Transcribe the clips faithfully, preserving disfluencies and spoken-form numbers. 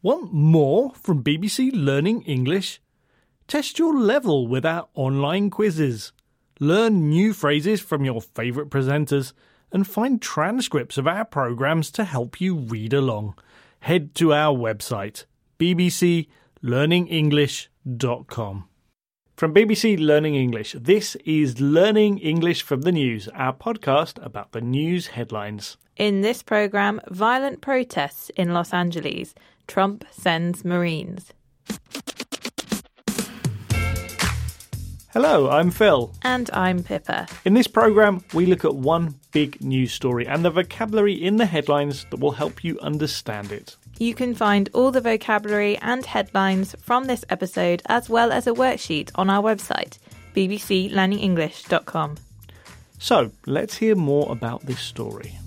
Want more from B B C Learning English? Test your level with our online quizzes. Learn new phrases from your favourite presenters and find transcripts of our programmes to help you read along. Head to our website, b b c learning english dot com. From B B C Learning English, this is Learning English from the News, our podcast about the news headlines. In this programme, violent protests in Los Angeles. Trump sends Marines. Hello, I'm Phil. And I'm Pippa. In this programme, we look at one big news story and the vocabulary in the headlines that will help you understand it. You can find all the vocabulary and headlines from this episode as well as a worksheet on our website, b b c learning english dot com. So, let's hear more about this story.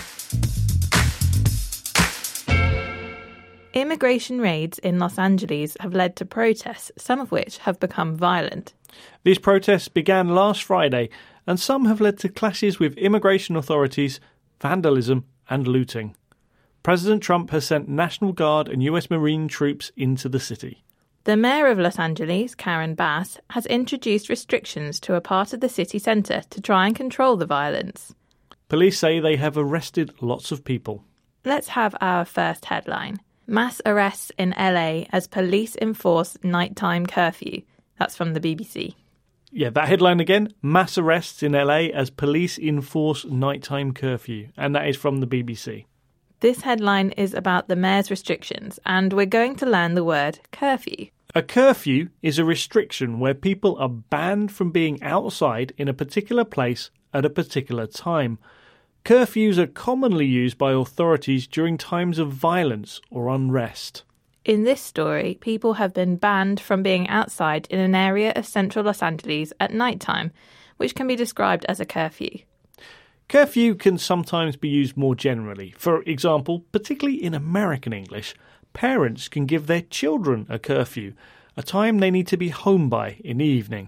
Immigration raids in Los Angeles have led to protests, some of which have become violent. These protests began last Friday, and some have led to clashes with immigration authorities, vandalism and looting. President Trump has sent National Guard and U S Marine troops into the city. The mayor of Los Angeles, Karen Bass, has introduced restrictions to a part of the city centre to try and control the violence. Police say they have arrested lots of people. Let's have our first headline. Mass arrests in L A as police enforce nighttime curfew. That's from the B B C. Yeah, that headline again. Mass arrests in L A as police enforce nighttime curfew. And that is from the B B C. This headline is about the mayor's restrictions, and we're going to learn the word curfew. A curfew is a restriction where people are banned from being outside in a particular place at a particular time. Curfews are commonly used by authorities during times of violence or unrest. In this story, people have been banned from being outside in an area of central Los Angeles at night time, which can be described as a curfew. Curfew can sometimes be used more generally. For example, particularly in American English, parents can give their children a curfew, a time they need to be home by in the evening.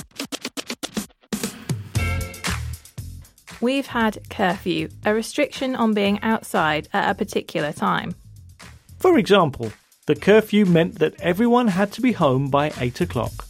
We've had curfew, a restriction on being outside at a particular time. For example, the curfew meant that everyone had to be home by eight o'clock.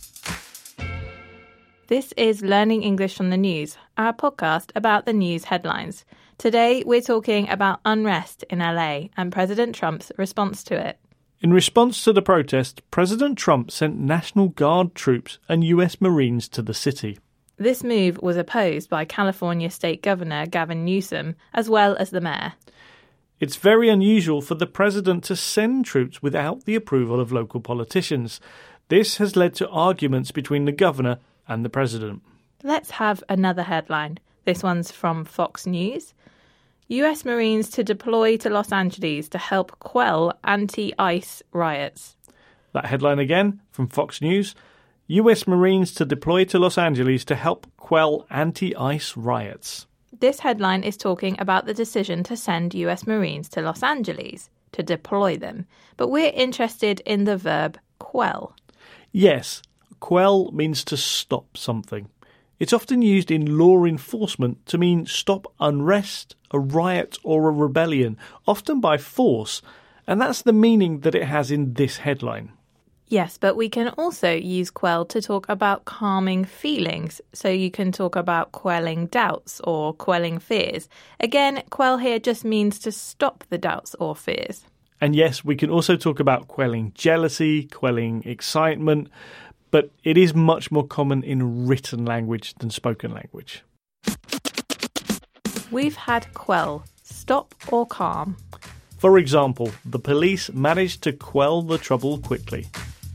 This is Learning English from the News, our podcast about the news headlines. Today we're talking about unrest in L A and President Trump's response to it. In response to the protest, President Trump sent National Guard troops and U S Marines to the city. This move was opposed by California State Governor Gavin Newsom, as well as the mayor. It's very unusual for the president to send troops without the approval of local politicians. This has led to arguments between the governor and the president. Let's have another headline. This one's from Fox News. U S Marines to deploy to Los Angeles to help quell anti-ICE riots. That headline again from Fox News. U S Marines to deploy to Los Angeles to help quell anti-ICE riots. This headline is talking about the decision to send U S Marines to Los Angeles, to deploy them. But we're interested in the verb quell. Yes, quell means to stop something. It's often used in law enforcement to mean stop unrest, a riot or a rebellion, often by force. And that's the meaning that it has in this headline. Yes, but we can also use quell to talk about calming feelings. So you can talk about quelling doubts or quelling fears. Again, quell here just means to stop the doubts or fears. And yes, we can also talk about quelling jealousy, quelling excitement, but it is much more common in written language than spoken language. We've had quell, stop or calm. For example, the police managed to quell the trouble quickly.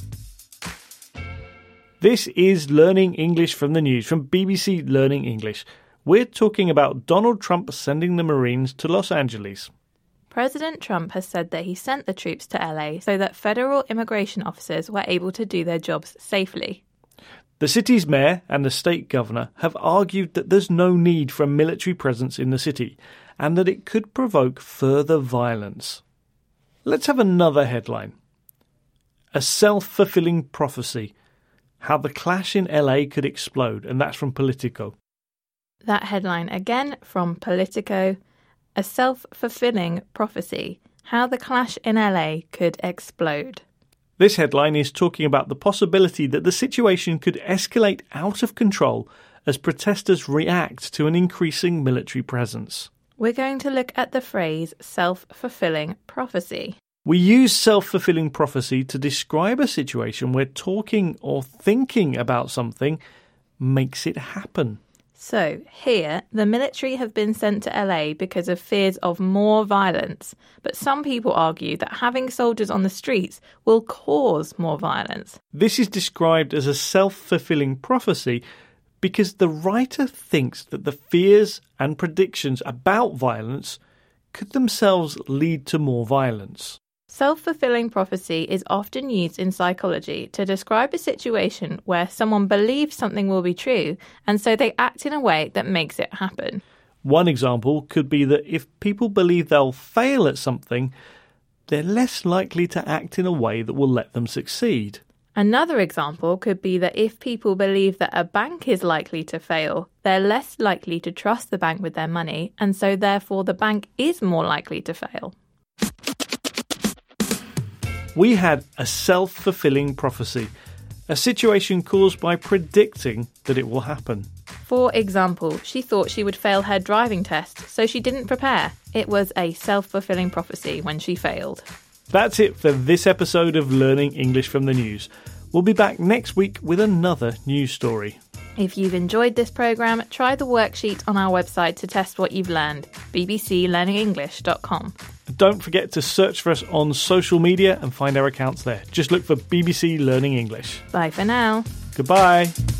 This is Learning English from the News from B B C Learning English. We're talking about Donald Trump sending the Marines to Los Angeles. President Trump has said that he sent the troops to L A so that federal immigration officers were able to do their jobs safely. The city's mayor and the state governor have argued that there's no need for a military presence in the city and that it could provoke further violence. Let's have another headline. A self-fulfilling prophecy. How the clash in L A could explode, and that's from Politico. That headline again from Politico. A self-fulfilling prophecy. How the clash in L A could explode. This headline is talking about the possibility that the situation could escalate out of control as protesters react to an increasing military presence. We're going to look at the phrase self-fulfilling prophecy. We use self-fulfilling prophecy to describe a situation where talking or thinking about something makes it happen. So, here, the military have been sent to L A because of fears of more violence. But some people argue that having soldiers on the streets will cause more violence. This is described as a self-fulfilling prophecy because the writer thinks that the fears and predictions about violence could themselves lead to more violence. Self-fulfilling prophecy is often used in psychology to describe a situation where someone believes something will be true, and so they act in a way that makes it happen. One example could be that if people believe they'll fail at something, they're less likely to act in a way that will let them succeed. Another example could be that if people believe that a bank is likely to fail, they're less likely to trust the bank with their money, and so therefore the bank is more likely to fail. We had a self-fulfilling prophecy, a situation caused by predicting that it will happen. For example, she thought she would fail her driving test, so she didn't prepare. It was a self-fulfilling prophecy when she failed. That's it for this episode of Learning English from the News. We'll be back next week with another news story. If you've enjoyed this programme, try the worksheet on our website to test what you've learned, b b c learning english dot com. Don't forget to search for us on social media and find our accounts there. Just look for B B C Learning English. Bye for now. Goodbye.